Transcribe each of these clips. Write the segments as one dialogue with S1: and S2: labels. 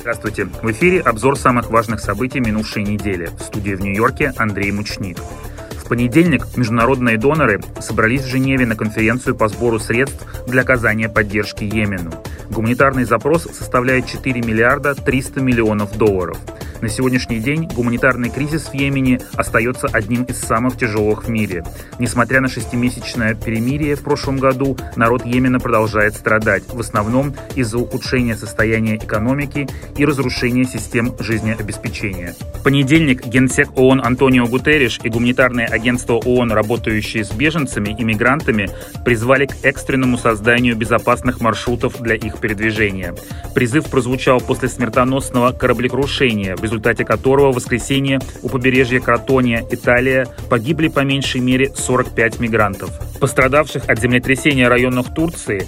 S1: Здравствуйте! В эфире обзор самых важных событий минувшей недели. В студии в Нью-Йорке Андрей Мучник. В понедельник международные доноры собрались в Женеве на конференцию по сбору средств для оказания поддержки Йемену. Гуманитарный запрос составляет 4 миллиарда 300 миллионов долларов. На сегодняшний день гуманитарный кризис в Йемене остается одним из самых тяжелых в мире. Несмотря на 6-месячное перемирие в прошлом году, народ Йемена продолжает страдать, в основном из-за ухудшения состояния экономики и разрушения систем жизнеобеспечения. В понедельник генсек ООН Антонио Гутерриш и гуманитарное агентство ООН, работающие с беженцами и мигрантами, призвали к экстренному созданию безопасных маршрутов для их передвижения. Призыв прозвучал после смертоносного кораблекрушения, в результате которого в воскресенье у побережья Кротония, Италия, погибли по меньшей мере 45 мигрантов. В пострадавших от землетрясения районах Турции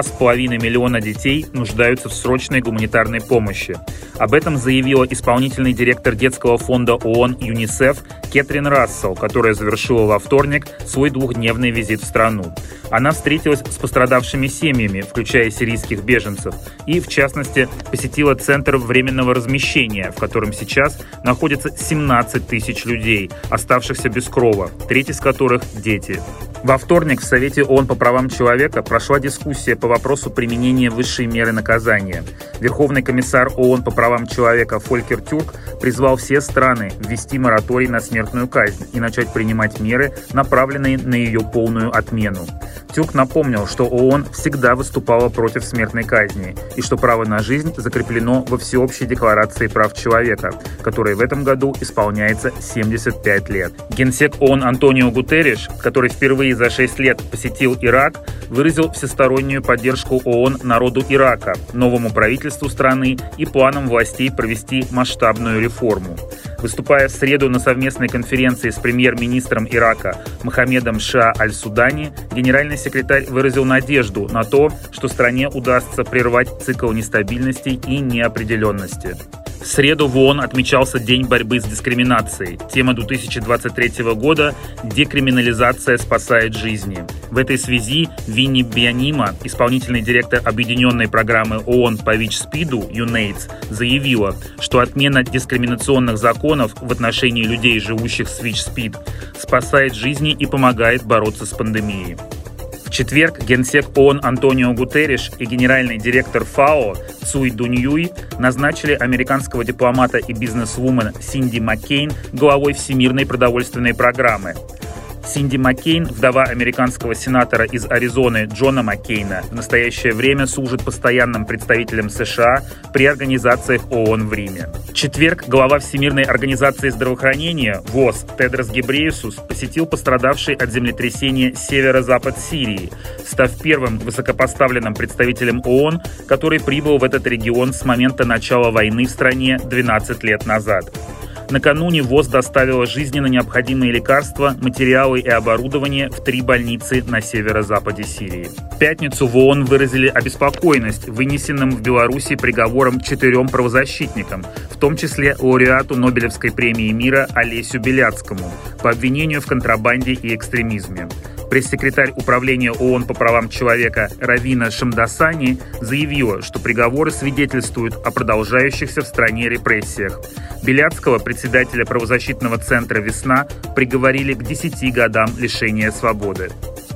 S1: 2,5 миллиона детей нуждаются в срочной гуманитарной помощи. Об этом заявила исполнительный директор детского фонда ООН ЮНИСЕФ Кэтрин Рассел, которая завершила во вторник свой двухдневный визит в страну. Она встретилась с пострадавшими семьями, включая сирийских беженцев, и, в частности, посетила центр временного размещения, в котором сейчас находится 17 тысяч людей, оставшихся без крова, треть из которых – дети. Во вторник в Совете ООН по правам человека прошла дискуссия по вопросу применения высшей меры наказания. Верховный комиссар ООН по правам человека Фолькер Тюрк призвал все страны ввести мораторий на смертную казнь и начать принимать меры, направленные на ее полную отмену. Тюрк напомнил, что ООН всегда выступала против смертной казни и что право на жизнь закреплено во Всеобщей декларации прав человека, которой в этом году исполняется 75 лет. Генсек ООН Антонио Гутерриш, который впервые за 6 лет посетил Ирак, выразил всестороннюю поддержку ООН народу Ирака, новому правительству страны и планам властей провести масштабную реформу. Выступая в среду на совместной конференции с премьер-министром Ирака Мохаммедом Шиа Аль-Судани, генеральный секретарь выразил надежду на то, что стране удастся прервать цикл нестабильности и неопределенности. В среду в ООН отмечался День борьбы с дискриминацией. Тема 2023 года – «Декриминализация спасает жизни». В этой связи Винни Бьянима, исполнительный директор объединенной программы ООН по ВИЧ-СПИДу UNAIDS, заявила, что отмена дискриминационных законов в отношении людей, живущих с ВИЧ-СПИД, спасает жизни и помогает бороться с пандемией. В четверг генсек ООН Антонио Гутерриш и генеральный директор ФАО Цуй Дуньюй назначили американского дипломата и бизнес-вумен Синди Маккейн главой Всемирной продовольственной программы. Синди Маккейн, вдова американского сенатора из Аризоны Джона Маккейна, в настоящее время служит постоянным представителем США при организациях ООН в Риме. В четверг глава Всемирной организации здравоохранения ВОЗ Тедрос Гебрейесус посетил пострадавший от землетрясения северо-запад Сирии, став первым высокопоставленным представителем ООН, который прибыл в этот регион с момента начала войны в стране 12 лет назад. Накануне ВОЗ доставила жизненно необходимые лекарства, материалы и оборудование в 3 больницы на северо-западе Сирии. В пятницу в ООН выразили обеспокоенность вынесенным в Беларуси приговором 4 правозащитникам, в том числе лауреату Нобелевской премии мира Олесю Беляцкому, по обвинению в контрабанде и экстремизме. Пресс-секретарь Управления ООН по правам человека Равина Шамдасани заявила, что приговоры свидетельствуют о продолжающихся в стране репрессиях. Беляцкого, председателя правозащитного центра «Весна», приговорили к 10 годам лишения свободы.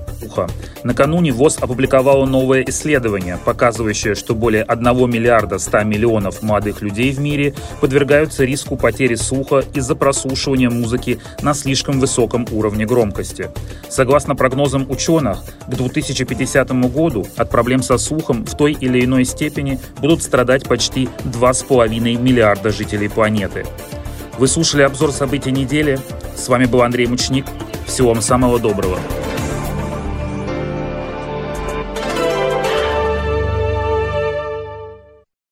S1: Накануне ВОЗ опубликовала новое исследование, показывающее, что более 1 миллиарда 100 миллионов молодых людей в мире подвергаются риску потери слуха из-за прослушивания музыки на слишком высоком уровне громкости. Согласно прогнозам ученых, к 2050 году от проблем со слухом в той или иной степени будут страдать почти 2,5 миллиарда жителей планеты. Вы слушали обзор событий недели. С вами был Андрей Мучник. Всего вам самого доброго.